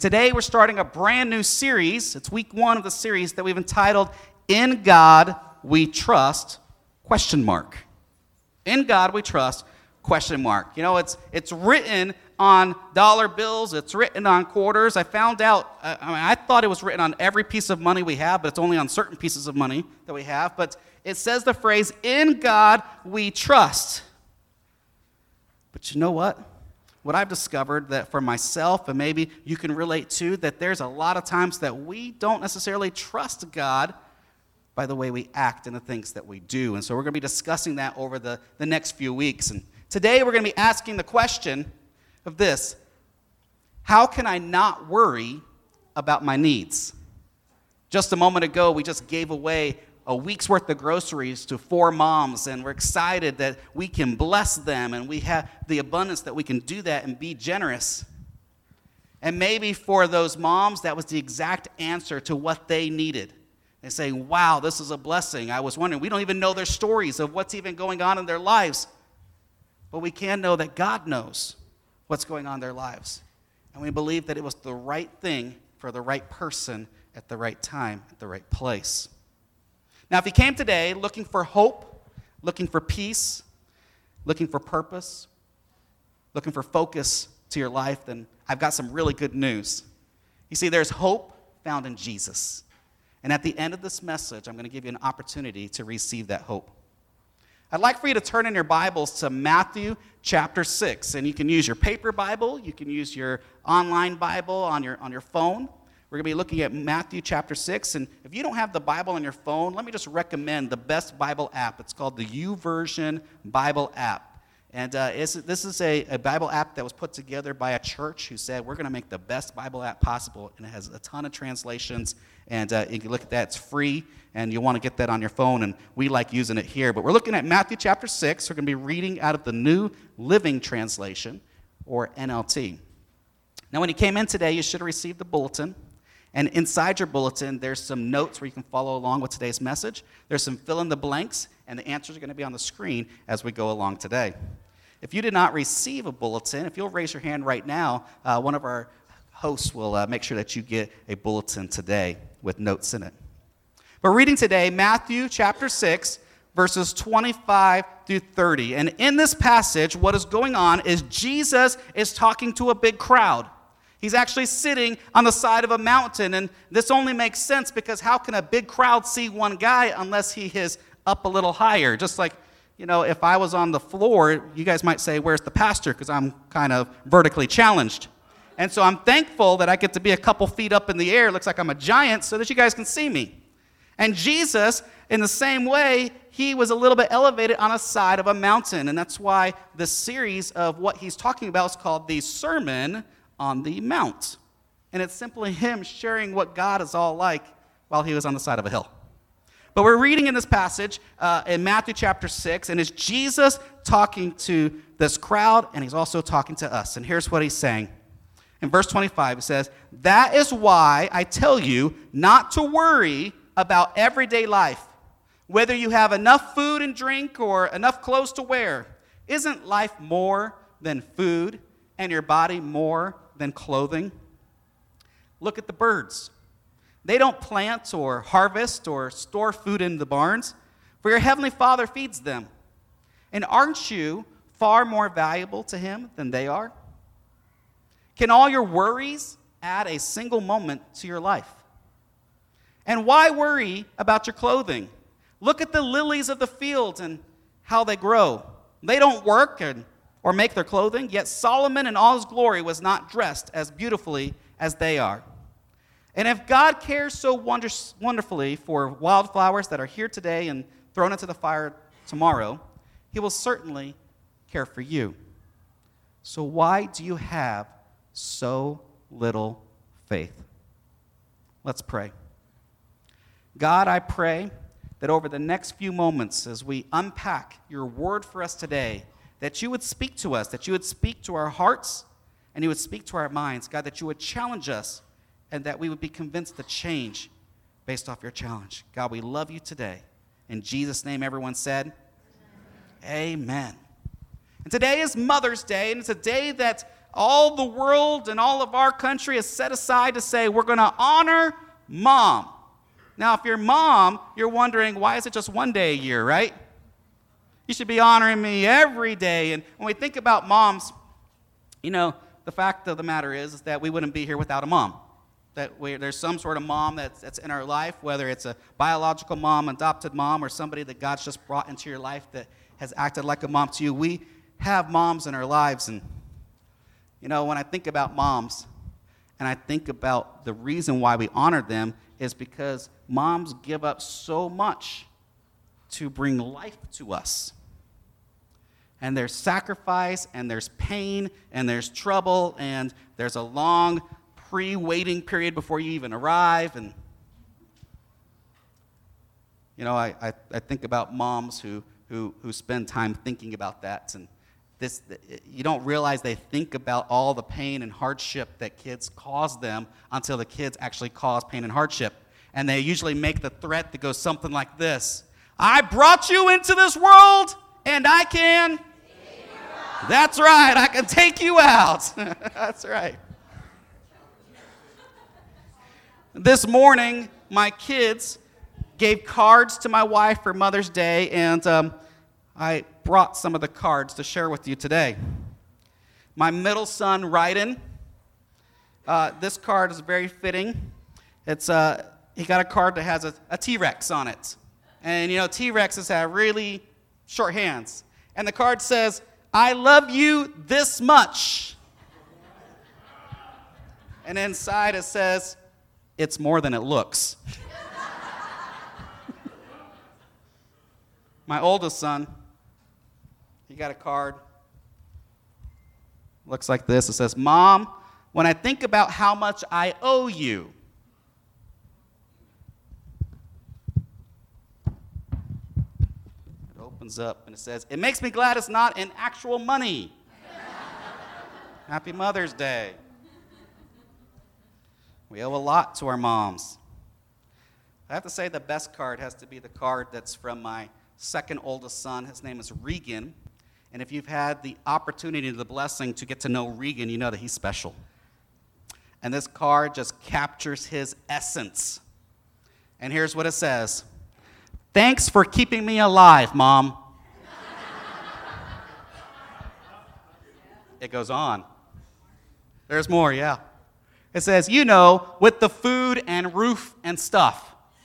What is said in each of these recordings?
Today we're starting a brand new series. It's week 1 of the series that we've entitled, In God We Trust, ? In God We Trust, ? You know, it's written on dollar bills. It's written on quarters. I found out, I thought it was written on every piece of money we have, but it's only on certain pieces of money that we have. But it says the phrase, in God we trust. But you know what? What I've discovered that for myself, and maybe you can relate to, that there's a lot of times that we don't necessarily trust God by the way we act and the things that we do. And so we're going to be discussing that over the next few weeks. And today we're going to be asking the question of this: how can I not worry about my needs? Just a moment ago, we just gave away a week's worth of groceries to 4 moms, and we're excited that we can bless them, and we have the abundance that we can do that and be generous. And maybe for those moms, that was the exact answer to what they needed. They say, wow, this is a blessing. I was wondering, we don't even know their stories of what's even going on in their lives. But we can know that God knows what's going on in their lives. And we believe that it was the right thing for the right person at the right time, at the right place. Now, if you came today looking for hope, looking for peace, looking for purpose, looking for focus to your life, then I've got some really good news. You see, there's hope found in Jesus. And at the end of this message, I'm going to give you an opportunity to receive that hope. I'd like for you to turn in your Bibles to Matthew chapter 6. And you can use your paper Bible, you can use your online Bible on your phone. We're going to be looking at Matthew chapter 6, and if you don't have the Bible on your phone, let me just recommend the best Bible app. It's called the YouVersion Bible app. And this is a Bible app that was put together by a church who said, we're going to make the best Bible app possible, and it has a ton of translations, and you can look at that. It's free, and you'll want to get that on your phone, and we like using it here. But we're looking at Matthew chapter 6. We're going to be reading out of the New Living Translation, or NLT. Now, when you came in today, you should have received the bulletin. And inside your bulletin, there's some notes where you can follow along with today's message. There's some fill in the blanks, and the answers are going to be on the screen as we go along today. If you did not receive a bulletin, if you'll raise your hand right now, one of our hosts will make sure that you get a bulletin today with notes in it. We're reading today Matthew chapter 6, verses 25 through 30. And in this passage, what is going on is Jesus is talking to a big crowd. He's actually sitting on the side of a mountain, and this only makes sense because how can a big crowd see one guy unless he is up a little higher? Just like, you know, if I was on the floor, you guys might say, where's the pastor? Because I'm kind of vertically challenged. And so I'm thankful that I get to be a couple feet up in the air. It looks like I'm a giant so that you guys can see me. And Jesus, in the same way, he was a little bit elevated on a side of a mountain. And that's why the series of what he's talking about is called the Sermon on the Mount. And it's simply him sharing what God is all like while he was on the side of a hill. But we're reading in this passage in Matthew chapter 6, and it's Jesus talking to this crowd, and he's also talking to us. And here's what he's saying. In verse 25, it says, "That is why I tell you not to worry about everyday life, whether you have enough food and drink or enough clothes to wear. Isn't life more than food, and your body more than clothing? Look at the birds. They don't plant or harvest or store food in the barns, for your heavenly Father feeds them. And aren't you far more valuable to him than they are? Can all your worries add a single moment to your life? And why worry about your clothing? Look at the lilies of the field and how they grow. They don't work or make their clothing, yet Solomon in all his glory was not dressed as beautifully as they are. And if God cares so wonderfully for wildflowers that are here today and thrown into the fire tomorrow, he will certainly care for you. So why do you have so little faith?" Let's pray. God, I pray that over the next few moments as we unpack your word for us today, that you would speak to us, that you would speak to our hearts, and you would speak to our minds. God, that you would challenge us, and that we would be convinced to change based off your challenge. God, we love you today. In Jesus' name, everyone said, Amen. And today is Mother's Day, and it's a day that all the world and all of our country is set aside to say we're going to honor mom. Now, if you're mom, you're wondering, why is it just one day a year, right? You should be honoring me every day. And when we think about moms, the fact of the matter is that we wouldn't be here without a mom. There's some sort of mom that's in our life, whether it's a biological mom, adopted mom, or somebody that God's just brought into your life that has acted like a mom to you. We have moms in our lives. And, when I think about moms, and I think about the reason why we honor them is because moms give up so much to bring life to us. And there's sacrifice, and there's pain, and there's trouble, and there's a long pre-waiting period before you even arrive. And, I think about moms who spend time thinking about that. And you don't realize they think about all the pain and hardship that kids cause them until the kids actually cause pain and hardship. And they usually make the threat that goes something like this: I brought you into this world, and I can. That's right, I can take you out. That's right. This morning, my kids gave cards to my wife for Mother's Day, and I brought some of the cards to share with you today. My middle son, Ryden, this card is very fitting. He got a card that has a T-Rex on it. And, T-Rexes have really short hands. And the card says, I love you this much. And inside it says, it's more than it looks. My oldest son, he got a card. Looks like this. It says, Mom, when I think about how much I owe you. It opens up and it says, it makes me glad it's not in actual money. Happy Mother's Day. We owe a lot to our moms. I have to say the best card has to be the card that's from my second oldest son. His name is Regan. And if you've had the opportunity, the blessing to get to know Regan, you know that he's special. And this card just captures his essence. And here's what it says. Thanks for keeping me alive, Mom. It goes on. There's more, yeah. It says, with the food and roof and stuff.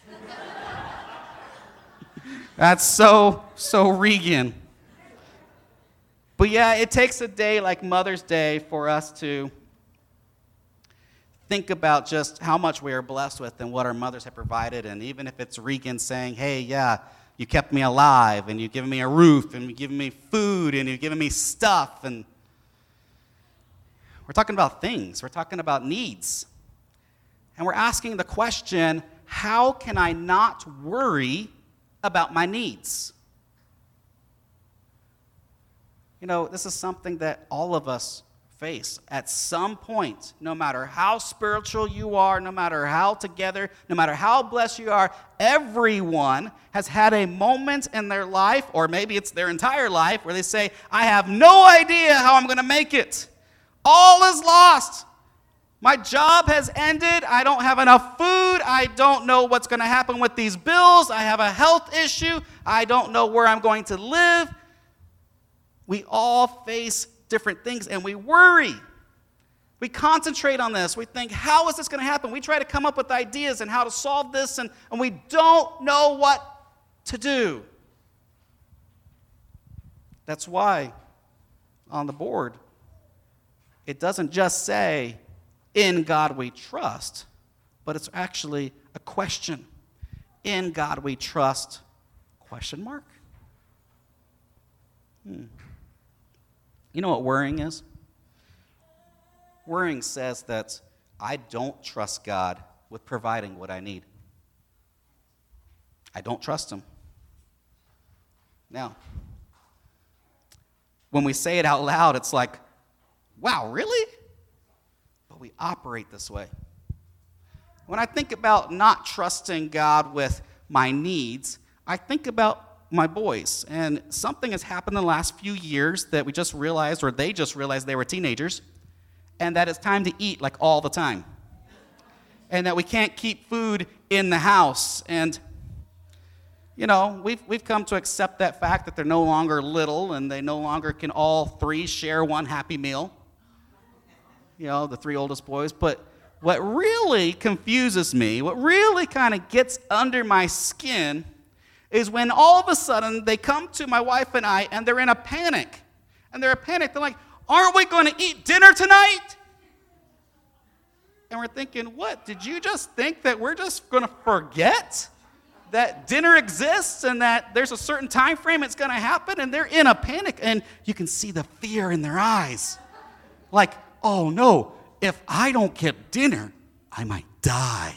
That's so Regan. But yeah, it takes a day like Mother's Day for us to think about just how much we are blessed with and what our mothers have provided. And even if it's Regan saying, hey, yeah, you kept me alive, and you've given me a roof, and you've given me food, and you've given me stuff. And we're talking about things. We're talking about needs. And we're asking the question, how can I not worry about my needs? This is something that all of us face at some point. No matter how spiritual you are, no matter how together, no matter how blessed you are, everyone has had a moment in their life, or maybe it's their entire life, where they say, I have no idea how I'm going to make it. All is lost. My job has ended. I don't have enough food. I don't know what's going to happen with these bills. I have a health issue. I don't know where I'm going to live. We all face different things, and we worry. We concentrate on this. We think, how is this going to happen? We try to come up with ideas and how to solve this, and we don't know what to do. That's why on the board, it doesn't just say, in God we trust, but it's actually a question. In God we trust, question mark? You know what worrying is? Worrying says that I don't trust God with providing what I need. I don't trust Him. Now, when we say it out loud, it's like, wow, really? But we operate this way. When I think about not trusting God with my needs, I think about my boys. And something has happened in the last few years that we just realized, or they just realized they were teenagers. and that it's time to eat like all the time. And that we can't keep food in the house. And, you know, we've come to accept that fact that they're no longer little and they no longer can all three share one Happy Meal. You know, the three oldest boys. But what really confuses me, what really kind of gets under my skin, is when all of a sudden they come to my wife and I and they're in a panic. And they're in a panic. They're like, aren't we going to eat dinner tonight? And we're thinking, what? Did you just think that we're just going to forget that dinner exists and that there's a certain time frame it's going to happen? And they're in a panic. And you can see the fear in their eyes. Like, oh no, if I don't get dinner, I might die.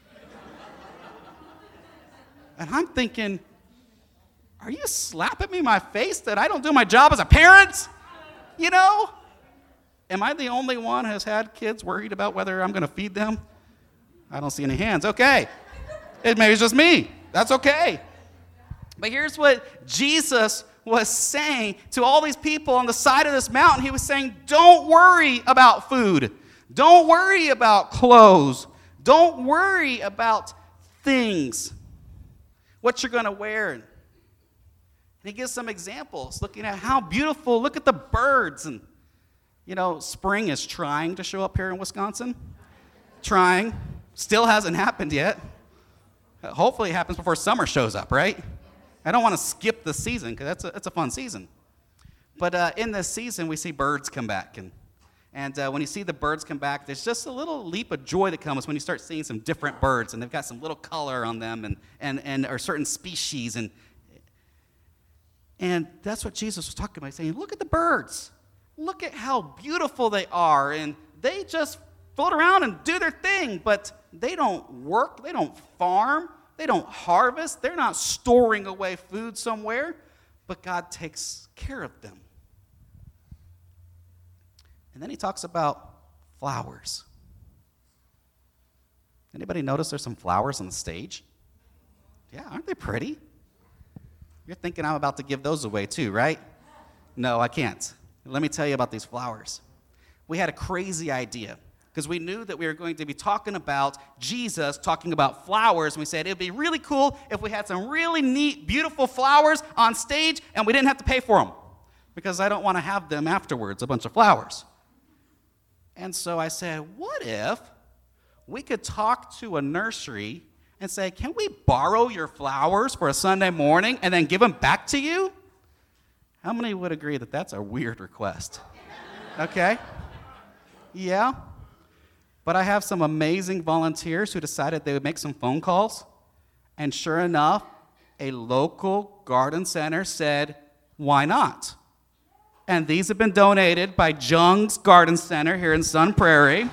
And I'm thinking, are you slapping me in my face that I don't do my job as a parent? You know? Am I the only one who has had kids worried about whether I'm going to feed them? I don't see any hands. Okay. Maybe it's just me. That's okay. But here's what Jesus was saying to all these people on the side of this mountain. He was saying, don't worry about food. Don't worry about clothes. Don't worry about things. What you're going to wear. And he gives some examples, looking at how beautiful. Look at the birds. And, you know, spring is trying to show up here in Wisconsin. Trying. Still hasn't happened yet. Hopefully it happens before summer shows up, right? I don't want to skip the season because that's a fun season. But in this season, we see birds come back. And when you see the birds come back, there's just a little leap of joy that comes when you start seeing some different birds. And they've got some little color on them and are certain species. And that's what Jesus was talking about. He's saying, look at the birds. Look at how beautiful they are. And they just float around and do their thing. But they don't work. They don't farm. They don't harvest. They're not storing away food somewhere. But God takes care of them. And then he talks about flowers. Anybody notice there's some flowers on the stage? Yeah, aren't they pretty? You're thinking I'm about to give those away too, right? No, I can't. Let me tell you about these flowers. We had a crazy idea because we knew that we were going to be talking about Jesus, talking about flowers, and we said it would be really cool if we had some really neat, beautiful flowers on stage and we didn't have to pay for them because I don't want to have them afterwards, a bunch of flowers. And so I said, what if we could talk to a nursery and say, can we borrow your flowers for a Sunday morning and then give them back to you? How many would agree that that's a weird request? Okay? Yeah. But I have some amazing volunteers who decided they would make some phone calls. And sure enough, a local garden center said, why not? And these have been donated by Jung's Garden Center here in Sun Prairie.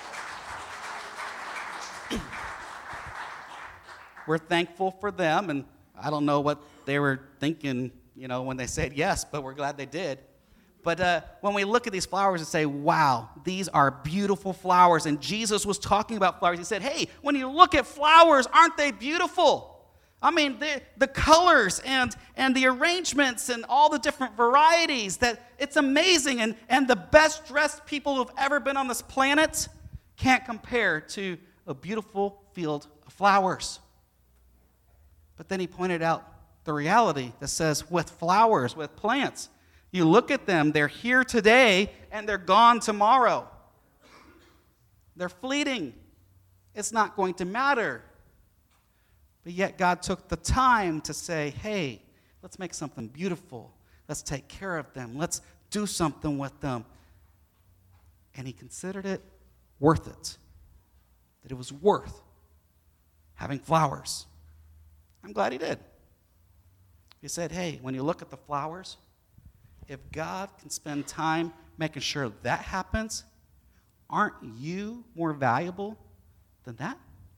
We're thankful for them, and I don't know what they were thinking, you know, when they said yes, but we're glad they did. But when we look at these flowers and say, wow, these are beautiful flowers, and Jesus was talking about flowers. He said, hey, when you look at flowers, aren't they beautiful? I mean, the colors and the arrangements and all the different varieties, that it's amazing. And the best dressed people who've ever been on this planet can't compare to a beautiful field of flowers. But then he pointed out the reality that says with flowers, with plants, you look at them, they're here today and they're gone tomorrow. They're fleeting. It's not going to matter. But yet God took the time to say, hey, let's make something beautiful. Let's take care of them. Let's do something with them. And he considered it worth it. That it was worth having flowers. I'm glad he did. He said, hey, when you look at the flowers, if God can spend time making sure that happens, aren't you more valuable than that?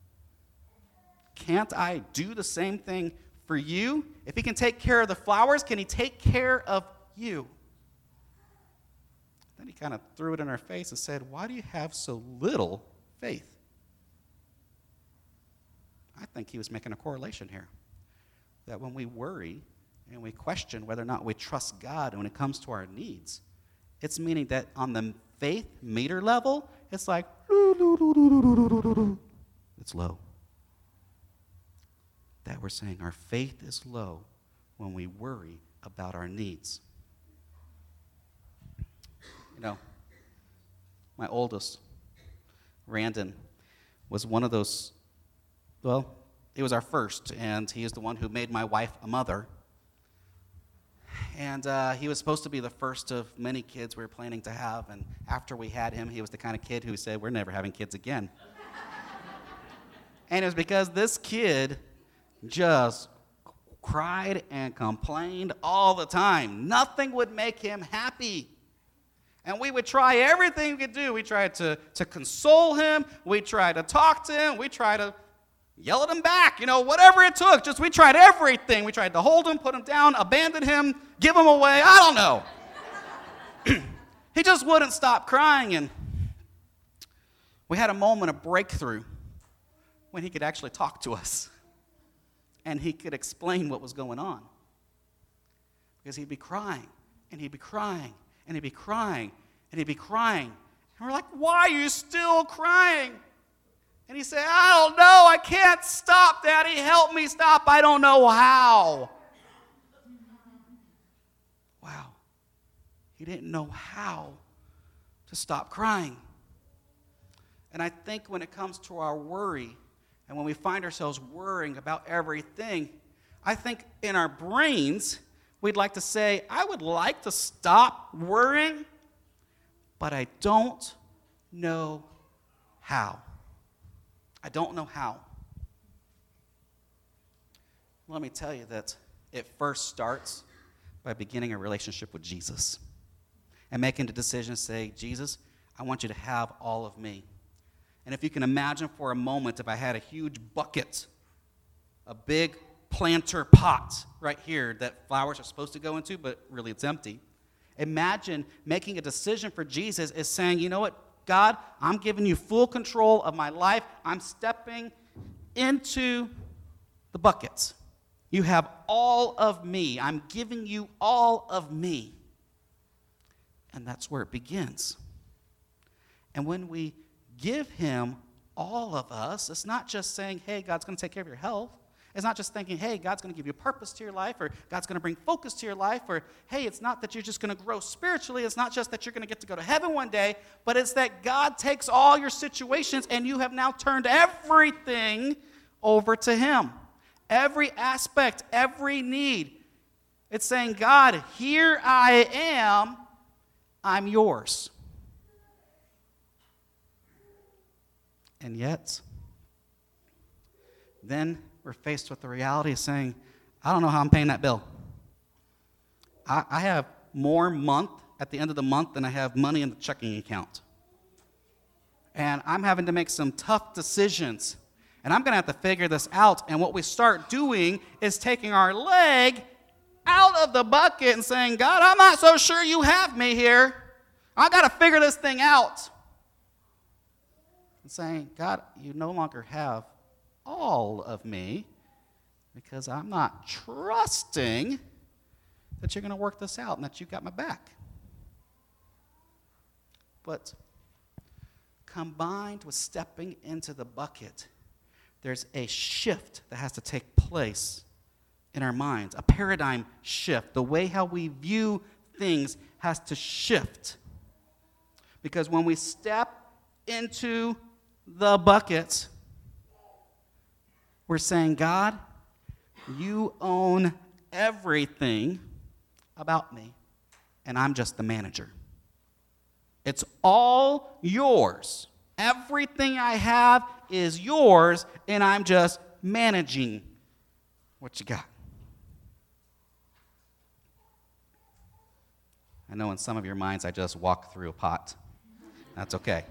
Can't I do the same thing for you? If he can take care of the flowers, can he take care of you? Then he kind of threw it in our face and said, why do you have so little faith? I think he was making a correlation here. That when we worry and we question whether or not we trust God when it comes to our needs, It's meaning that on the faith meter level, it's like, it's low. That we're saying our faith is low when we worry about our needs. You know, my oldest, Randon, was one of those, well, he was our first, and he is the one who made my wife a mother. And he was supposed to be the first of many kids we were planning to have, and after we had him, he was the kind of kid who said, we're never having kids again. And it was because this kid just cried and complained all the time. Nothing would make him happy. And we would try everything we could do. We tried to console him. We tried to talk to him. We tried to yell at him back. You know, whatever it took. Just we tried everything. We tried to hold him, put him down, abandon him, give him away. I don't know. He just wouldn't stop crying. And we had a moment of breakthrough when he could actually talk to us. And he could explain what was going on. Because he'd be crying, and he'd be crying, and he'd be crying, and he'd be crying. And we're like, why are you still crying? And he said, I don't know. I can't stop, Daddy. Help me stop. I don't know how. Wow. He didn't know how to stop crying. And I think when it comes to our worry, and when we find ourselves worrying about everything, I think in our brains, we'd like to say, I would like to stop worrying, but I don't know how. I don't know how. Let me tell you that it first starts by beginning a relationship with Jesus and making the decision to say, Jesus, I want you to have all of me. And if you can imagine for a moment, if I had a huge bucket, a big planter pot right here that flowers are supposed to go into, but really it's empty. Imagine making a decision for Jesus is saying, you know what, God, I'm giving you full control of my life. I'm stepping into the buckets. You have all of me. I'm giving you all of me. And that's where it begins. And when we give him all of us, it's not just saying, hey, God's going to take care of your health. It's not just thinking, hey, God's going to give you purpose to your life, or God's going to bring focus to your life, or hey, it's not that you're just going to grow spiritually. It's not just that you're going to get to go to heaven one day, but it's that God takes all your situations and you have now turned everything over to him. Every aspect, every need. It's saying, God, here I am, I'm yours. And yet, then we're faced with the reality of saying, I don't know how I'm paying that bill. I have more month at the end of the month than I have money in the checking account. And I'm having to make some tough decisions. And I'm going to have to figure this out. And what we start doing is taking our leg out of the bucket and saying, God, I'm not so sure you have me here. I got to figure this thing out. And saying, God, you no longer have all of me because I'm not trusting that you're going to work this out and that you got my back. But combined with stepping into the bucket, there's a shift that has to take place in our minds, a paradigm shift. The way how we view things has to shift. Because when we step into the bucket, we're saying, God, you own everything about me, and I'm just the manager. It's all yours. Everything I have is yours, and I'm just managing what you got. I know in some of your minds I just walked through a pot. That's okay.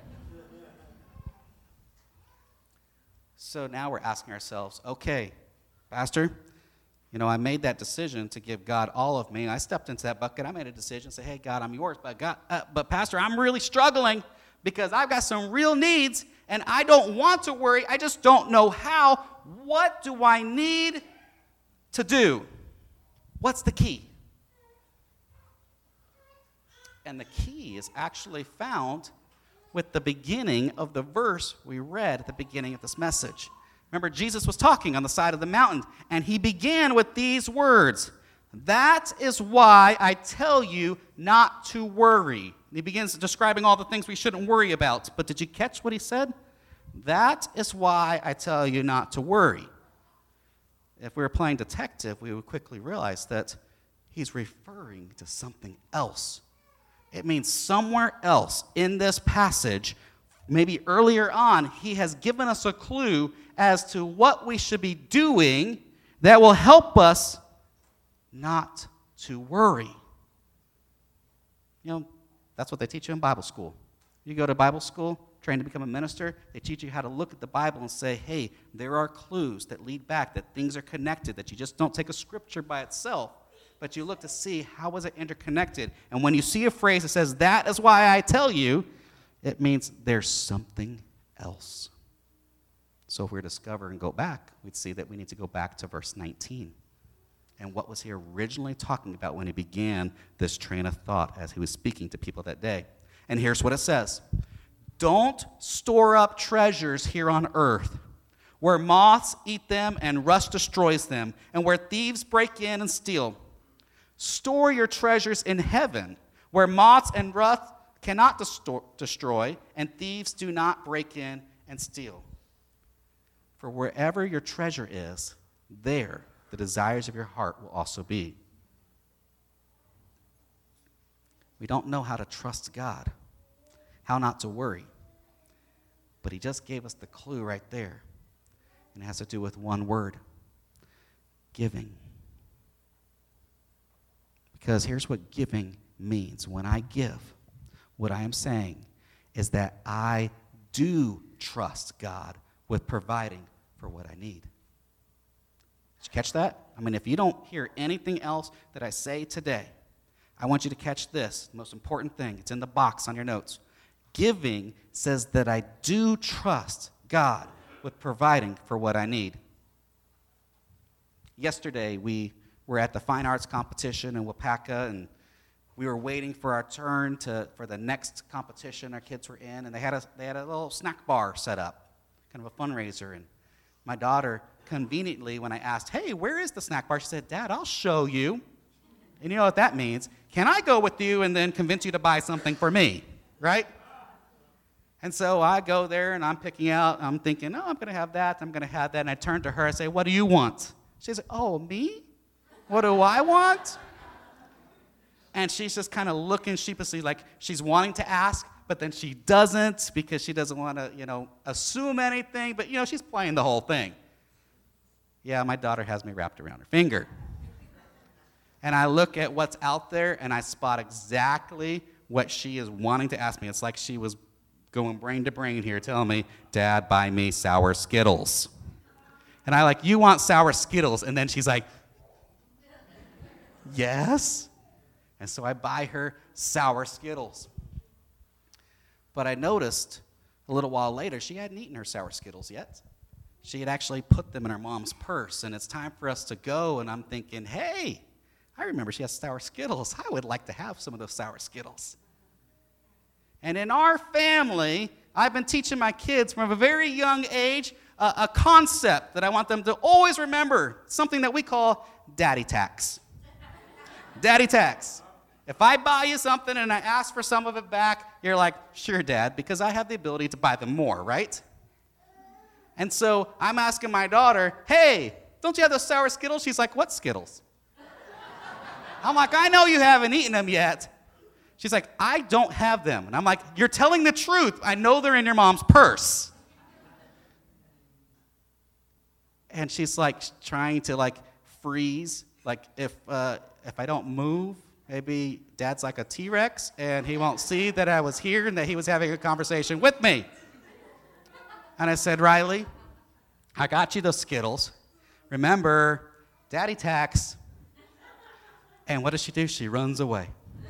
So now we're asking ourselves, okay, Pastor, you know, I made that decision to give God all of me. I stepped into that bucket. I made a decision to say, hey, God, I'm yours. But Pastor, I'm really struggling because I've got some real needs, and I don't want to worry. I just don't know how. What do I need to do? What's the key? And the key is actually found with the beginning of the verse we read at the beginning of this message. Remember, Jesus was talking on the side of the mountain, and he began with these words, "That is why I tell you not to worry." And he begins describing all the things we shouldn't worry about. But did you catch what he said? That is why I tell you not to worry. If we were playing detective, we would quickly realize that he's referring to something else. It means somewhere else in this passage, maybe earlier on, he has given us a clue as to what we should be doing that will help us not to worry. You know, that's what they teach you in Bible school. You go to Bible school, train to become a minister, they teach you how to look at the Bible and say, hey, there are clues that lead back, that things are connected, that you just don't take a scripture by itself, but you look to see how was it interconnected. And when you see a phrase that says, that is why I tell you, it means there's something else. So if we discover and go back, we'd see that we need to go back to verse 19. And what was he originally talking about when he began this train of thought as he was speaking to people that day? And here's what it says. Don't store up treasures here on earth, where moths eat them and rust destroys them, and where thieves break in and steal. Store your treasures in heaven, where moths and rust cannot destroy, and thieves do not break in and steal. For wherever your treasure is, there the desires of your heart will also be. We don't know how to trust God, how not to worry. But he just gave us the clue right there. And it has to do with one word, giving. Because here's what giving means. When I give, what I am saying is that I do trust God with providing for what I need. Did you catch that? I mean, if you don't hear anything else that I say today, I want you to catch this, the most important thing. It's in the box on your notes. Giving says that I do trust God with providing for what I need. Yesterday, we were at the fine arts competition in Wapaka, and we were waiting for our turn for the next competition our kids were in, and they had a little snack bar set up, kind of a fundraiser. And my daughter, conveniently, when I asked, hey, where is the snack bar? She said, Dad, I'll show you. And you know what that means? Can I go with you and then convince you to buy something for me, right? And so I go there, and I'm picking out, I'm thinking, oh, I'm going to have that, and I turn to her, I say, what do you want? She says, oh, me? What do I want? And she's just kind of looking sheepishly like she's wanting to ask, but then she doesn't because she doesn't want to, assume anything, but, she's playing the whole thing. Yeah, my daughter has me wrapped around her finger. And I look at what's out there, and I spot exactly what she is wanting to ask me. It's like she was going brain to brain here, telling me, Dad, buy me sour Skittles. And I you want sour Skittles? And then she's like, yes. And so I buy her sour Skittles. But I noticed a little while later, she hadn't eaten her sour Skittles yet. She had actually put them in her mom's purse, and it's time for us to go, and I'm thinking, hey, I remember she has sour Skittles. I would like to have some of those sour Skittles. And in our family, I've been teaching my kids from a very young age a concept that I want them to always remember, something that we call daddy tax. Daddy tax. If I buy you something and I ask for some of it back, you're like, sure, Dad, because I have the ability to buy them more, right? And so I'm asking my daughter, hey, don't you have those sour Skittles? She's like, what Skittles? I'm like, I know you haven't eaten them yet. She's like, I don't have them. And I'm like, you're telling the truth. I know they're in your mom's purse. And she's trying to freeze. If I don't move, maybe Dad's like a T-Rex and he won't see that I was here and that he was having a conversation with me. And I said, Riley, I got you those Skittles. Remember, daddy tax. And what does she do? She runs away.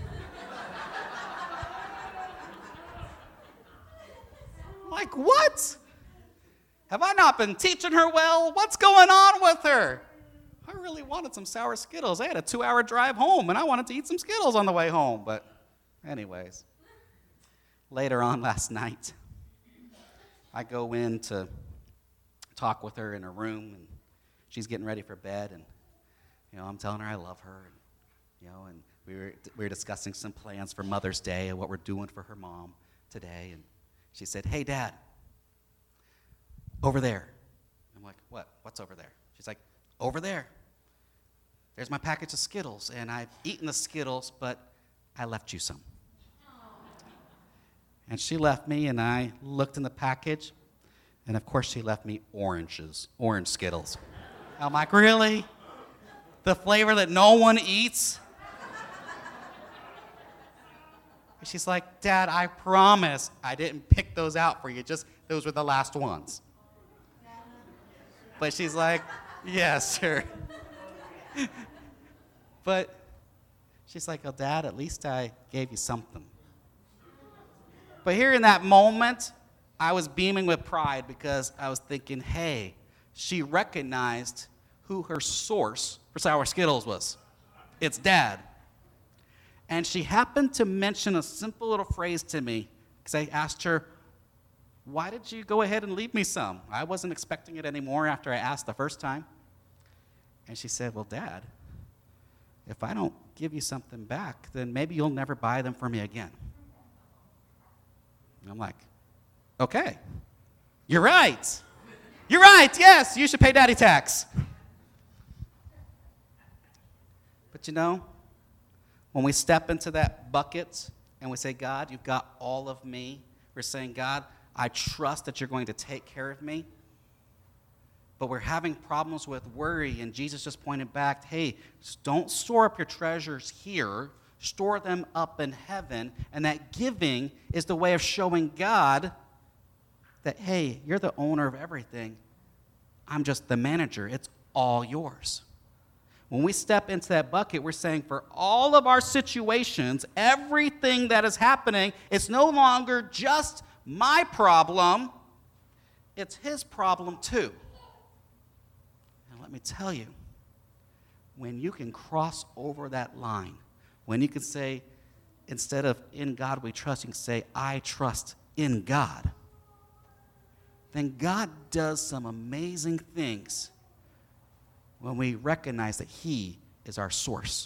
What? Have I not been teaching her well? What's going on with her? I really wanted some sour Skittles. I had a 2-hour drive home, and I wanted to eat some Skittles on the way home, but Anyways, later on last night, I go in to talk with her in her room, and she's getting ready for bed, and I'm telling her I love her, and we were discussing some plans for Mother's Day and what we're doing for her mom today, and she said, "Hey, Dad, over there." I'm like, "What? What's over there?" She's like, "Over there. There's my package of Skittles, and I've eaten the Skittles, but I left you some." And she left me, and I looked in the package, and of course she left me orange Skittles. I'm like, "Really? The flavor that no one eats?" And she's like, "Dad, I promise I didn't pick those out for you. Just those were the last ones." But she's like, "Yes, sir." But she's like, "Oh, Dad, at least I gave you something." But here in that moment, I was beaming with pride because I was thinking, hey, she recognized who her source for Sour Skittles was. It's Dad. And she happened to mention a simple little phrase to me because I asked her, "Why did you go ahead and leave me some? I wasn't expecting it anymore after I asked the first time." And she said, "Well, Dad, if I don't give you something back, then maybe you'll never buy them for me again." And I'm like, "Okay, you're right. You're right, yes, you should pay daddy tax." But when we step into that bucket and we say, "God, you've got all of me," we're saying, "God, I trust that you're going to take care of me." But we're having problems with worry, and Jesus just pointed back, hey, don't store up your treasures here. Store them up in heaven, and that giving is the way of showing God that, hey, you're the owner of everything. I'm just the manager. It's all yours. When we step into that bucket, we're saying for all of our situations, everything that is happening, it's no longer just my problem, it's his problem too. And let me tell you, when you can cross over that line, when you can say, instead of "in God we trust," you can say, "I trust in God," then God does some amazing things when we recognize that he is our source.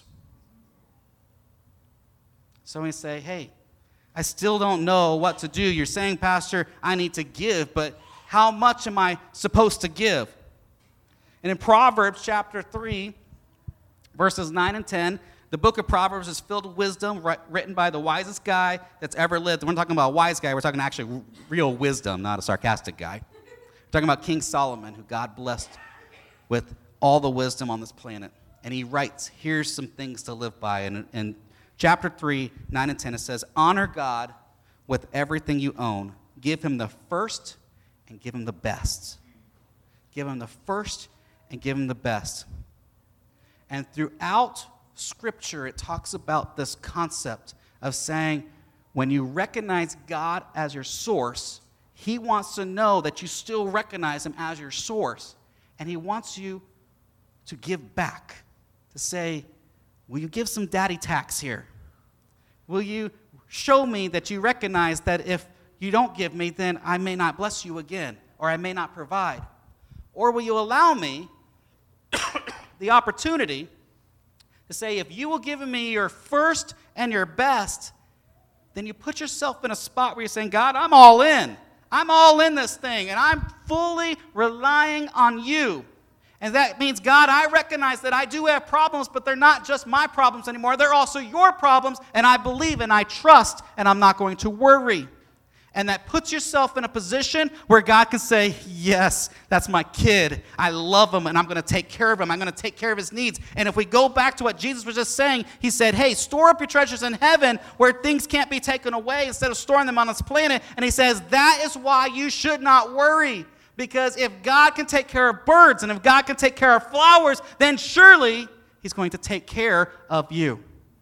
So we say, "Hey, I still don't know what to do. You're saying, Pastor, I need to give, but how much am I supposed to give?" And in Proverbs chapter 3, verses 9 and 10, the book of Proverbs is filled with wisdom written by the wisest guy that's ever lived. We're not talking about a wise guy. We're talking actually real wisdom, not a sarcastic guy. We're talking about King Solomon, who God blessed with all the wisdom on this planet. And he writes, here's some things to live by. And in chapter 3, 9 and 10, it says, "Honor God with everything you own. Give him the first and give him the best." Give him the first and give him the best. And throughout Scripture, it talks about this concept of saying, when you recognize God as your source, he wants to know that you still recognize him as your source. And he wants you to give back, to say, "Will you give some daddy tax here? Will you show me that you recognize that if you don't give me, then I may not bless you again, or I may not provide? Or will you allow me the opportunity to say, if you will give me your first and your best," then you put yourself in a spot where you're saying, "God, I'm all in. I'm all in this thing, and I'm fully relying on you." And that means, "God, I recognize that I do have problems, but they're not just my problems anymore. They're also your problems, and I believe and I trust, and I'm not going to worry." And that puts yourself in a position where God can say, "Yes, that's my kid. I love him, and I'm going to take care of him. I'm going to take care of his needs." And if we go back to what Jesus was just saying, he said, "Hey, store up your treasures in heaven where things can't be taken away instead of storing them on this planet." And he says, that is why you should not worry. Because if God can take care of birds and if God can take care of flowers, then surely he's going to take care of you.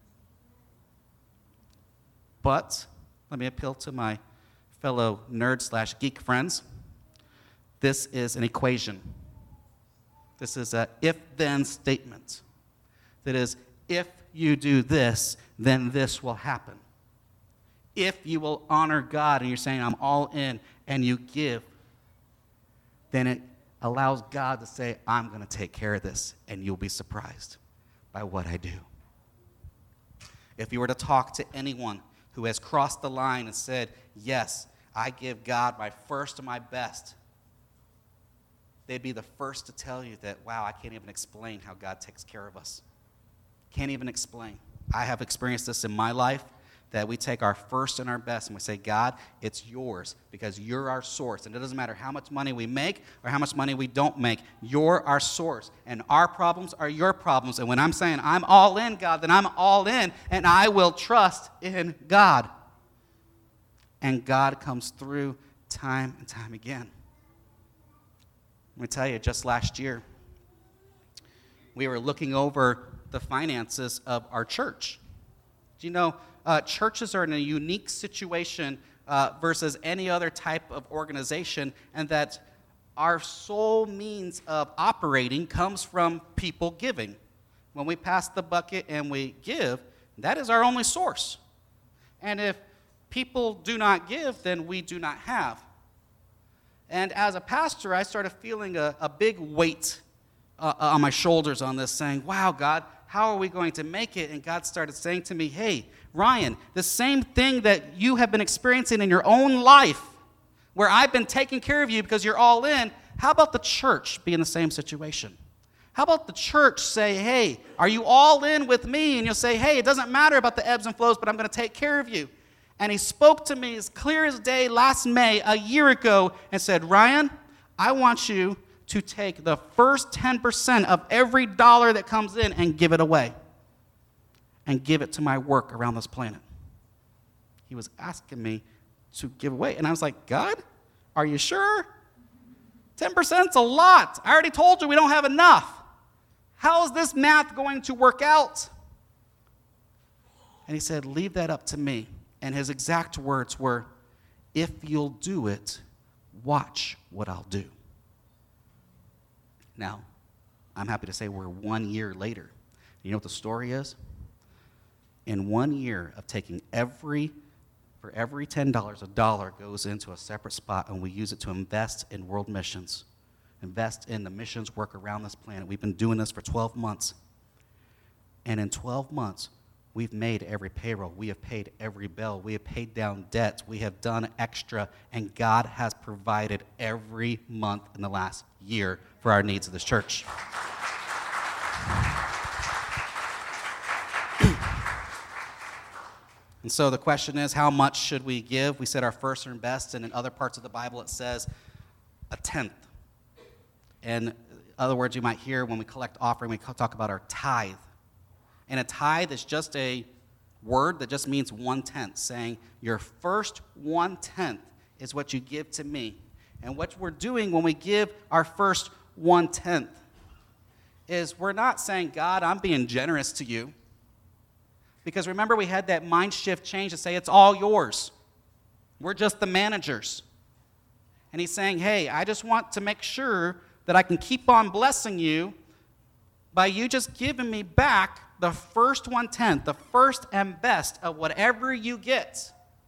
But let me appeal to my fellow nerd/geek friends. This is an equation. This is a if-then statement. That is, if you do this, then this will happen. If you will honor God and you're saying, I'm all in, and you give, then it allows God to say, I'm going to take care of this, and you'll be surprised by what I do. If you were to talk to anyone who has crossed the line and said, yes, I give God my first and my best, they'd be the first to tell you that, wow, I can't even explain how God takes care of us. Can't even explain. I have experienced this in my life, that we take our first and our best and we say, God, it's yours because you're our source. And it doesn't matter how much money we make or how much money we don't make. You're our source. And our problems are your problems. And when I'm saying I'm all in, God, then I'm all in and I will trust in God. And God comes through time and time again. Let me tell you, just last year, we were looking over the finances of our church. Do you know, churches are in a unique situation versus any other type of organization, and that our sole means of operating comes from people giving. When we pass the bucket and we give, that is our only source. And if people do not give, then we do not have. And as a pastor, I started feeling a big weight on my shoulders on this, saying, wow, God, how are we going to make it? And God started saying to me, hey, Ryan, the same thing that you have been experiencing in your own life, where I've been taking care of you because you're all in, how about the church be in the same situation? How about the church say, hey, are you all in with me? And you'll say, hey, it doesn't matter about the ebbs and flows, but I'm going to take care of you. And he spoke to me as clear as day last May, a year ago, and said, Ryan, I want you to take the first 10% of every dollar that comes in and give it away. And give it to my work around this planet. He was asking me to give away. And I was like, God, are you sure? 10%'s a lot. I already told you we don't have enough. How is this math going to work out? And he said, leave that up to me. And his exact words were, if you'll do it, watch what I'll do. Now, I'm happy to say we're 1 year later. You know what the story is? In 1 year of taking for every $10, $1 goes into a separate spot, and we use it to invest in world missions, invest in the missions work around this planet. We've been doing this for 12 months. And in 12 months, we've made every payroll. We have paid every bill. We have paid down debts. We have done extra, and God has provided every month in the last year for our needs of this church. And so the question is, how much should we give? We said our first and best, and in other parts of the Bible it says a tenth. And other words you might hear when we collect offering, we talk about our tithe. And a tithe is just a word that just means 1/10, saying your first 1/10 is what you give to me. And what we're doing when we give our first 1/10 is we're not saying, God, I'm being generous to you. Because remember, we had that mind shift change to say it's all yours. We're just the managers. And he's saying, hey, I just want to make sure that I can keep on blessing you by you just giving me back the first 1/10, the first and best of whatever you get.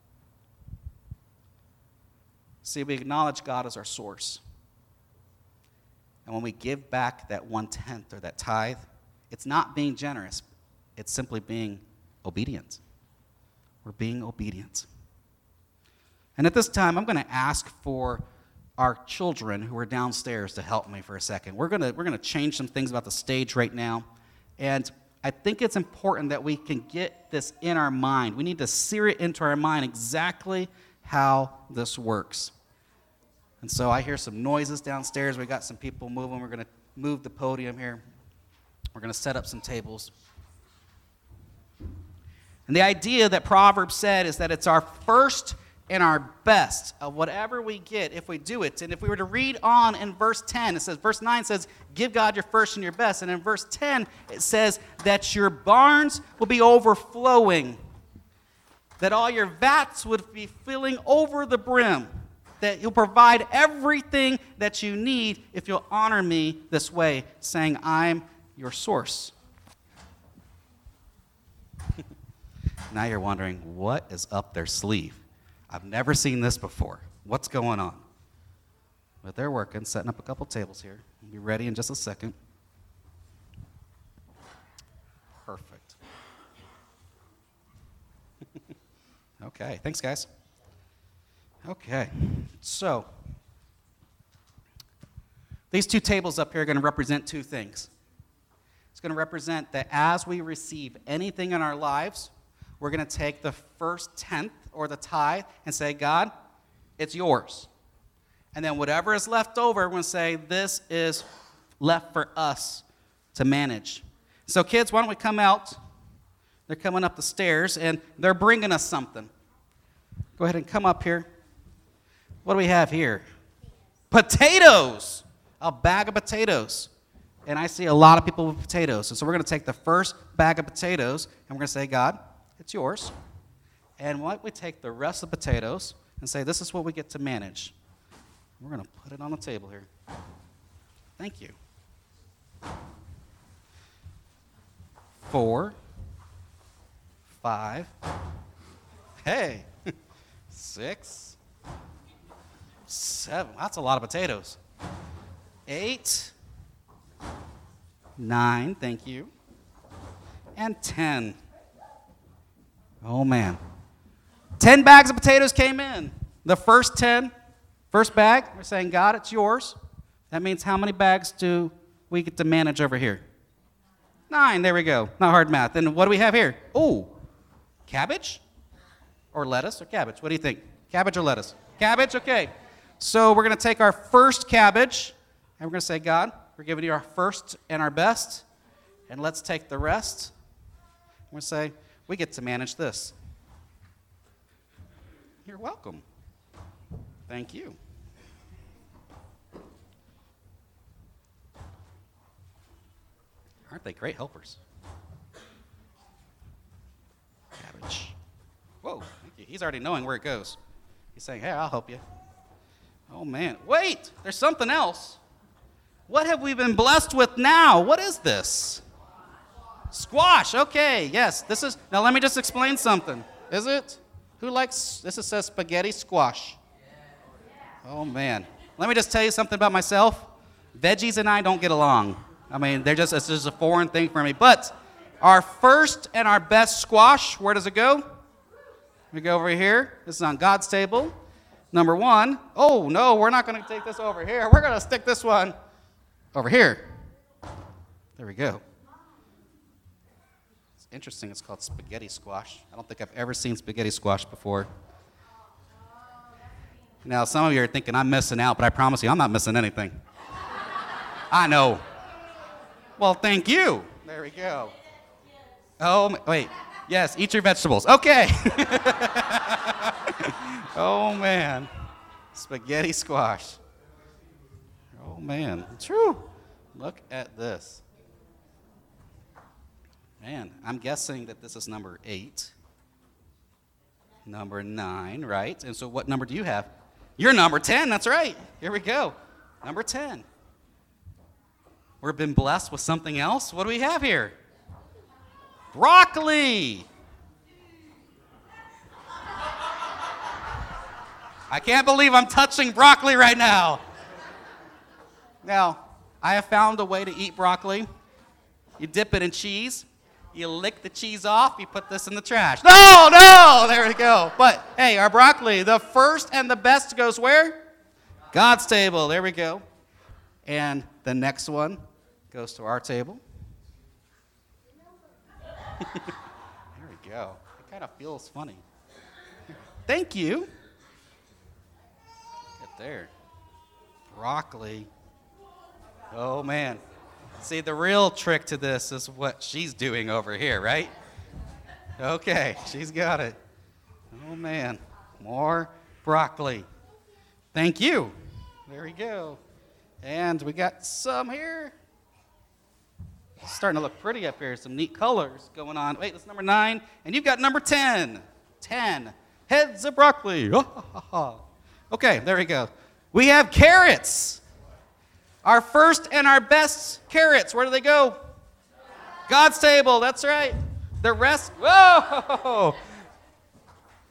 See, we acknowledge God as our source. And when we give back that 1/10 or that tithe, it's not being generous. It's simply being obedient. We're being obedient. And at this time, I'm going to ask for our children who are downstairs to help me for a second. We're going to change some things about the stage right now. And I think it's important that we can get this in our mind. We need to sear it into our mind exactly how this works. And so I hear some noises downstairs. We got some people moving. We're going to move the podium here. We're going to set up some tables. And the idea that Proverbs said is that it's our first and our best of whatever we get if we do it. And if we were to read on in verse 10, it says, verse 9 says, give God your first and your best. And in verse 10, it says that your barns will be overflowing, that all your vats would be filling over the brim, that you'll provide everything that you need if you'll honor me this way, saying, I'm your source. Now you're wondering, what is up their sleeve? I've never seen this before. What's going on? But they're working, setting up a couple tables here. We'll be ready in just a second. Perfect. Okay, thanks, guys. Okay, so these two tables up here are going to represent two things. It's going to represent that as we receive anything in our lives, we're going to take the first tenth or the tithe and say, God, it's yours. And then whatever is left over, we're going to say, this is left for us to manage. So kids, why don't we come out? They're coming up the stairs, and they're bringing us something. Go ahead and come up here. What do we have here? Potatoes. A bag of potatoes. And I see a lot of people with potatoes. And so we're going to take the first bag of potatoes, and we're going to say, God, it's yours. And why don't we take the rest of the potatoes and say, this is what we get to manage. We're going to put it on the table here. Thank you. 4, 5, hey, 6, 7. That's a lot of potatoes. 8, 9, thank you, and 10. Oh, man. 10 bags of potatoes came in. The first bag, we're saying, God, it's yours. That means how many bags do we get to manage over here? 9, there we go. Not hard math. And what do we have here? Oh, cabbage or lettuce or cabbage? What do you think? Cabbage or lettuce? Cabbage, okay. So we're going to take our first cabbage, and we're going to say, God, we're giving you our first and our best, and let's take the rest. We're going to say, we get to manage this. You're welcome. Thank you. Aren't they great helpers? Cabbage. Whoa, thank you. He's already knowing where it goes. He's saying, hey, I'll help you. Oh, man. Wait, there's something else. What have we been blessed with now? What is this? Squash. Okay, yes. This is, now let me just explain something. Is it? Who likes, this says spaghetti squash. Oh, man. Let me just tell you something about myself. Veggies and I don't get along. I mean, it's just a foreign thing for me. But our first and our best squash, where does it go? We go over here. This is on God's table. Number 1. Oh, no, we're not going to take this over here. We're going to stick this one over here. There we go. It's interesting. It's called spaghetti squash. I don't think I've ever seen spaghetti squash before. Now, some of you are thinking I'm missing out, but I promise you I'm not missing anything. I know. Well, thank you. There we go. Oh, wait. Yes, eat your vegetables. Okay. Oh, man. Spaghetti squash. Oh, man. True. Look at this. Man, I'm guessing that this is number 8. Number 9, right? And so what number do you have? You're number 10. That's right. Here we go. Number 10. We've been blessed with something else. What do we have here? Broccoli. I can't believe I'm touching broccoli right now. Now, I have found a way to eat broccoli. You dip it in cheese. You lick the cheese off. You put this in the trash. No, there we go. But, hey, our broccoli, the first and the best goes where? God's table. There we go. And the next one goes to our table. There we go. It kind of feels funny. Thank you. Get there. Broccoli. Oh, man. See, the real trick to this is what she's doing over here, right? Okay, she's got it. Oh, man. More broccoli. Thank you. There we go. And we got some here. It's starting to look pretty up here. Some neat colors going on. Wait, that's number 9. And you've got number 10. 10. Heads of broccoli. Okay, there we go. We have carrots. Our first and our best carrots. Where do they go? God's table. That's right. The rest. Whoa!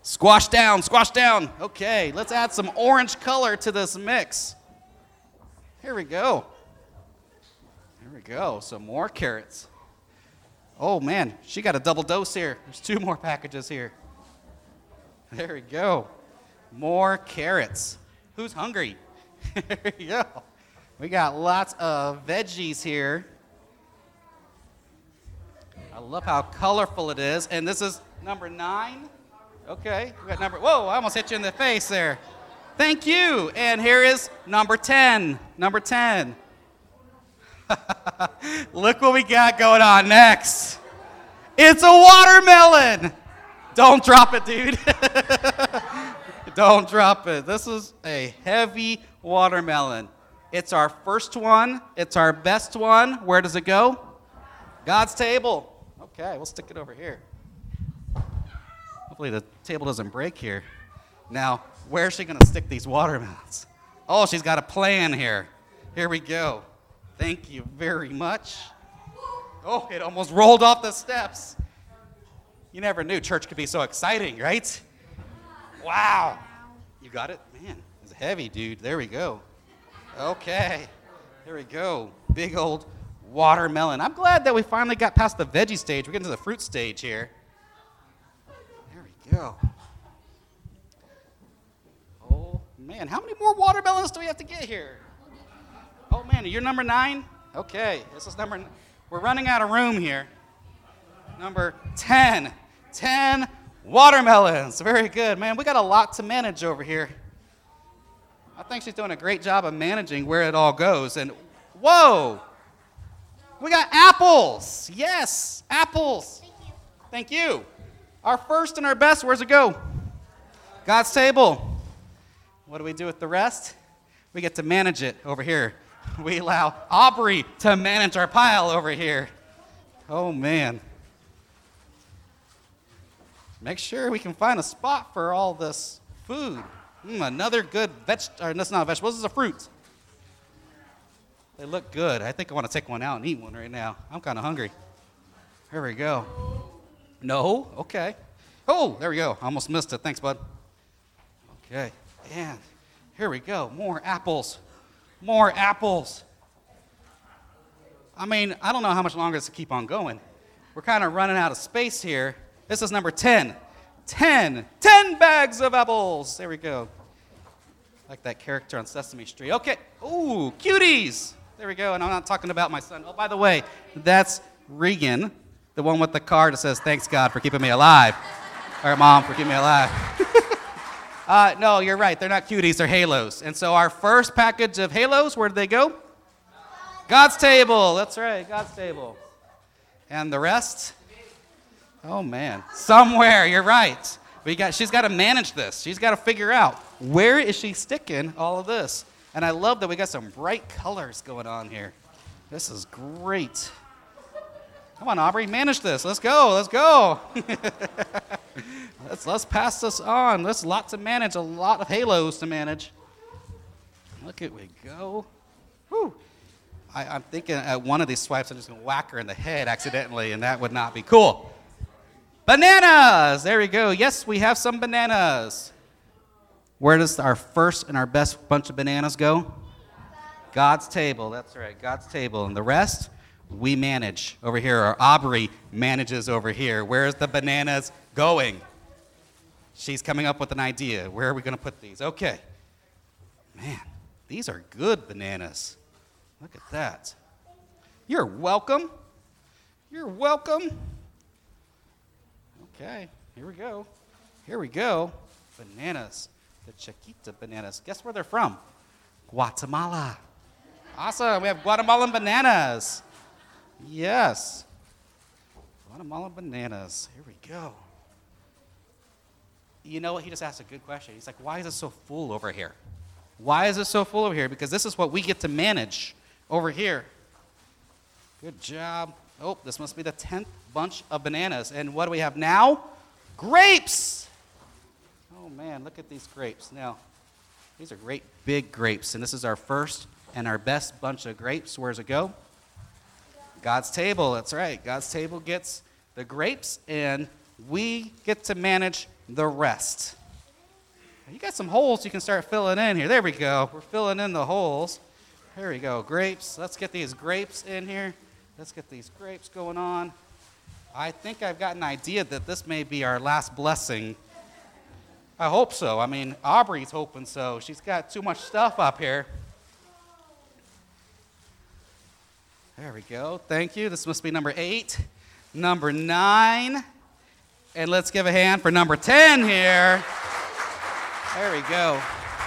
Squash down, squash down. Okay, let's add some orange color to this mix. Here we go. Here we go, some more carrots. Oh man, she got a double dose here. There's 2 more packages here. There we go. More carrots. Who's hungry? There we go. We got lots of veggies here. I love how colorful it is. And this is number 9. Okay, we got whoa, I almost hit you in the face there. Thank you. And here is number 10. Number 10. Look what we got going on next. It's a watermelon. Don't drop it, dude. Don't drop it. This is a heavy watermelon. It's our first one. It's our best one. Where does it go? God's table. Okay, we'll stick it over here. Hopefully the table doesn't break here. Now, where's she going to stick these watermelons? Oh, she's got a plan here. Here we go. Thank you very much. Oh, it almost rolled off the steps. You never knew church could be so exciting, right? Wow. You got it? Man, it's heavy, dude. There we go. Okay. There we go. Big old watermelon. I'm glad that we finally got past the veggie stage. We're getting to the fruit stage here. There we go. Oh, man. How many more watermelons do we have to get here? Oh, man. You're number 9? Okay. This is number 9. We're running out of room here. Number 10. 10 watermelons. Very good, man. We got a lot to manage over here. I think she's doing a great job of managing where it all goes. And whoa, we got apples. Yes, apples. Thank you. Our first and our best, where's it go? God's table. What do we do with the rest? We get to manage it over here. We allow Aubrey to manage our pile over here. Oh, man. Make sure we can find a spot for all this food. Another good or that's not a vegetable. This is a fruit. They look good. I think I want to take one out and eat one right now. I'm kind of hungry. Here we go. No? Okay. Oh, there we go. I almost missed it. Thanks, bud. Okay. And here we go. More apples. More apples. I mean, I don't know how much longer this will keep on going. We're kind of running out of space here. This is number 10. 10 bags of apples. There we go. Like that character on Sesame Street. Okay. Ooh, cuties. There we go. And I'm not talking about my son. Oh, by the way, that's Regan, the one with the card that says, "Thanks, God, for keeping me alive." Or, Mom, for keeping me alive. No, you're right. They're not cuties. They're halos. And so our first package of halos, where did they go? God's table. That's right. God's table. And the rest? Oh, man. Somewhere. You're right. She's got to manage this. She's got to figure out where is she sticking all of this. And I love that we got some bright colors going on here. This is great. Come on, Aubrey, manage this. Let's go. Let's go. Let's pass this on. There's a lot to manage, a lot of halos to manage. Look at we go. Whew. I'm thinking at one of these swipes, I'm just going to whack her in the head accidentally, and that would not be cool. Bananas! There we go. Yes, we have some bananas. Where does our first and our best bunch of bananas go? God's table. That's right, God's table. And the rest, we manage over here. Or Aubrey manages over here. Where's the bananas going? She's coming up with an idea. Where are we going to put these? Okay. Man, these are good bananas. Look at that. You're welcome. You're welcome. Okay, here we go. Here we go. Bananas. The Chiquita bananas. Guess where they're from? Guatemala. Awesome. We have Guatemalan bananas. Yes. Guatemalan bananas. Here we go. You know what? He just asked a good question. He's like, why is it so full over here? Why is it so full over here? Because this is what we get to manage over here. Good job. Oh, this must be the 10th bunch of bananas. And what do we have now? Grapes. Oh, man, look at these grapes. Now, these are great big grapes. And this is our first and our best bunch of grapes. Where does it go? God's table. That's right. God's table gets the grapes. And We get to manage the rest. You got some holes you can start filling in here. There we go. We're filling in the holes. Here we go. Grapes. Let's get these grapes in here. Let's get these grapes going on. I think I've got an idea that this may be our last blessing. I hope so. I mean, Aubrey's hoping so. She's got too much stuff up here. There we go. Thank you. This must be number 8. Number 9. And let's give a hand for number 10 here. There we go.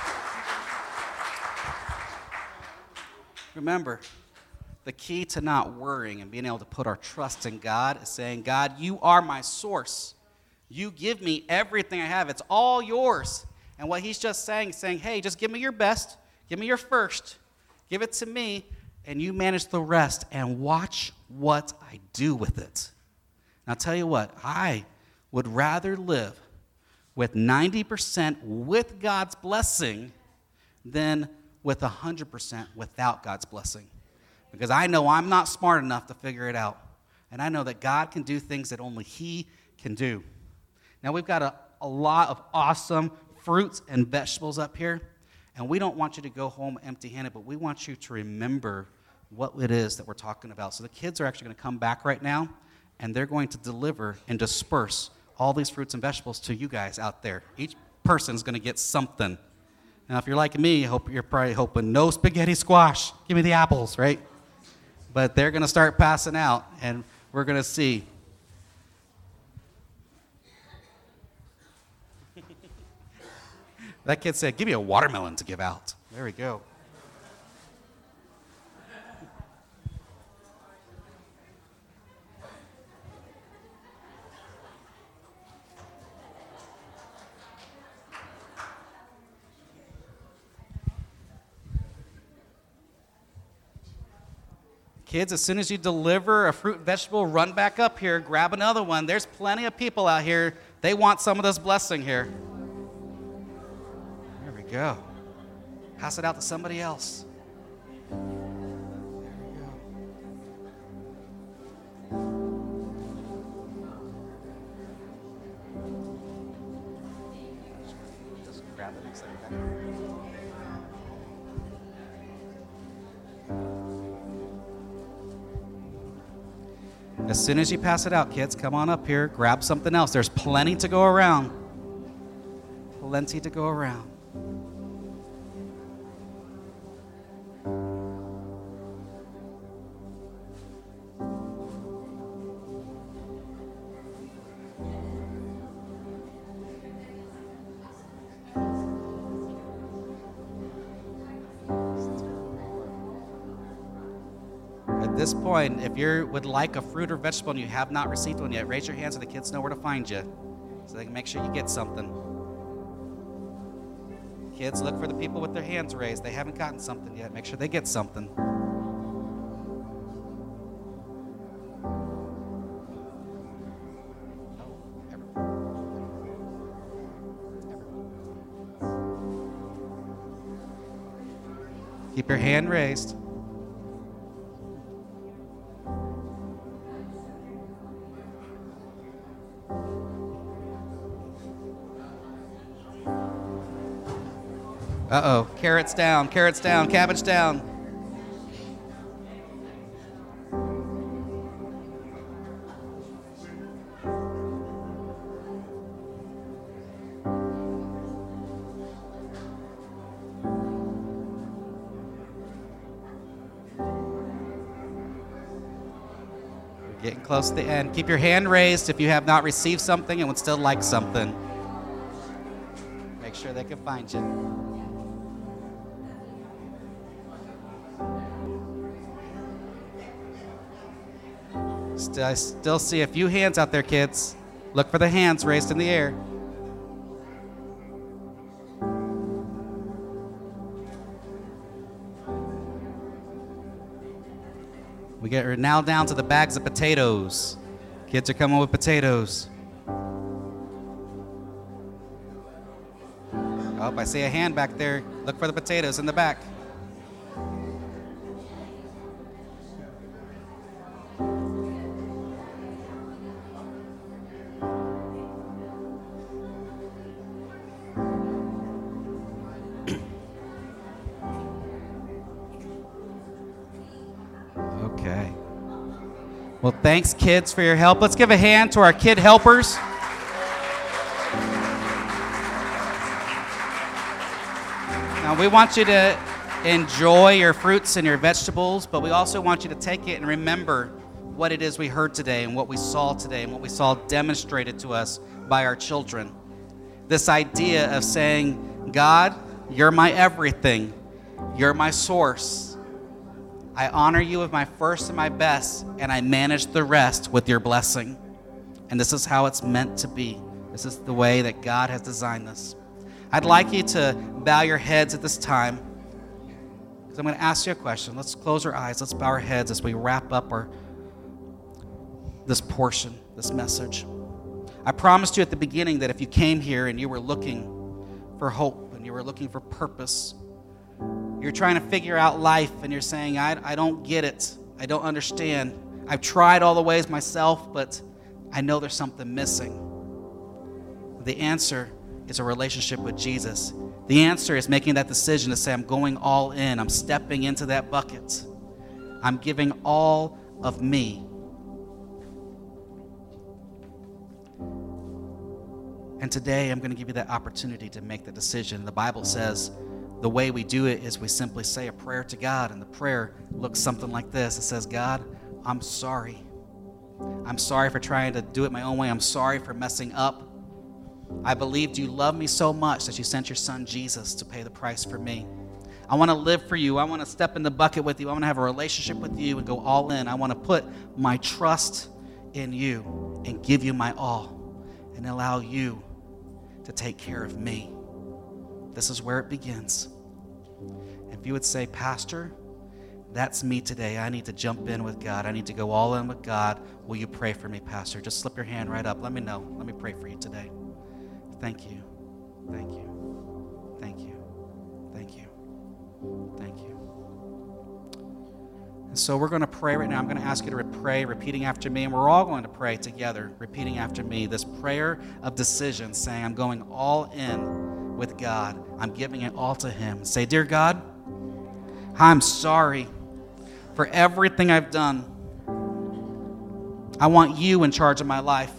Remember, the key to not worrying and being able to put our trust in God is saying, God, you are my source. You give me everything I have. It's all yours. And what he's just saying is saying, hey, just give me your best. Give me your first. Give it to me, and you manage the rest, and watch what I do with it. And I'll tell you what, I would rather live with 90% with God's blessing than with 100% without God's blessing. Because I know I'm not smart enough to figure it out. And I know that God can do things that only he can do. Now, we've got a lot of awesome fruits and vegetables up here. And we don't want you to go home empty-handed, but we want you to remember what it is that we're talking about. So the kids are actually going to come back right now, and they're going to deliver and disperse all these fruits and vegetables to you guys out there. Each person's going to get something. Now, if you're like me, you're probably hoping no spaghetti squash. Give me the apples, right? But they're going to start passing out, and we're going to see. That kid said, give me a watermelon to give out. There we go. Kids, as soon as you deliver a fruit and vegetable, run back up here, grab another one. There's plenty of people out here. They want some of this blessing here. There we go. Pass it out to somebody else. There we go. Just grab it and set it back. As soon as you pass it out, kids, come on up here, grab something else. There's plenty to go around. Plenty to go around. At this point, if you would like a fruit or vegetable and you have not received one yet, raise your hand so the kids know where to find you, so they can make sure you get something. Kids, look for the people with their hands raised. They haven't gotten something yet. Make sure they get something. Keep your hand raised. Uh-oh, carrots down, cabbage down. We're getting close to the end. Keep your hand raised if you have not received something and would still like something. Make sure they can find you. I still see a few hands out there, kids. Look for the hands raised in the air. We're now down to the bags of potatoes. Kids are coming with potatoes. Oh, I see a hand back there. Look for the potatoes in the back. Okay. Well, thanks, kids, for your help. Let's give a hand to our kid helpers. Now, we want you to enjoy your fruits and your vegetables, but we also want you to take it and remember what it is we heard today and what we saw today and what we saw demonstrated to us by our children. This idea of saying, God, you're my everything. You're my source. I honor you with my first and my best, and I manage the rest with your blessing. And this is how it's meant to be. This is the way that God has designed this. I'd like you to bow your heads at this time, because I'm going to ask you a question. Let's close our eyes. Let's bow our heads as we wrap up this portion, this message. I promised you at the beginning that if you came here and you were looking for hope and you were looking for purpose, you're trying to figure out life and you're saying, I don't get it. I don't understand. I've tried all the ways myself, but I know there's something missing. The answer is a relationship with Jesus. The answer is making that decision to say, I'm going all in. I'm stepping into that bucket. I'm giving all of me. And today I'm going to give you that opportunity to make the decision. The Bible says the way we do it is we simply say a prayer to God, and the prayer looks something like this. It says, God, I'm sorry. I'm sorry for trying to do it my own way. I'm sorry for messing up. I believed you loved me so much that you sent your son Jesus to pay the price for me. I want to live for you. I want to step in the bucket with you. I want to have a relationship with you and go all in. I want to put my trust in you and give you my all and allow you to take care of me. This is where it begins. If you would say, Pastor, that's me today. I need to jump in with God. I need to go all in with God. Will you pray for me, Pastor? Just slip your hand right up. Let me know. Let me pray for you today. Thank you. Thank you. Thank you. Thank you. Thank you. And so we're going to pray right now. I'm going to ask you to pray, repeating after me, and we're all going to pray together, repeating after me this prayer of decision, saying, I'm going all in with God. I'm giving it all to Him. Say, Dear God, I'm sorry for everything I've done. I want you in charge of my life.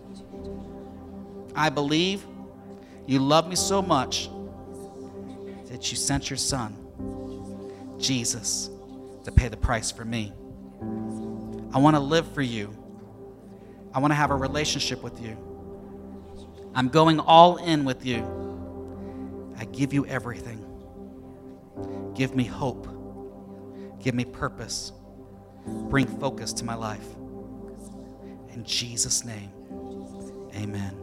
I believe you love me so much that you sent your son, Jesus, to pay the price for me. I want to live for you. I want to have a relationship with you. I'm going all in with you. I give you everything. Give me hope. Give me purpose. Bring focus to my life. In Jesus' name, amen.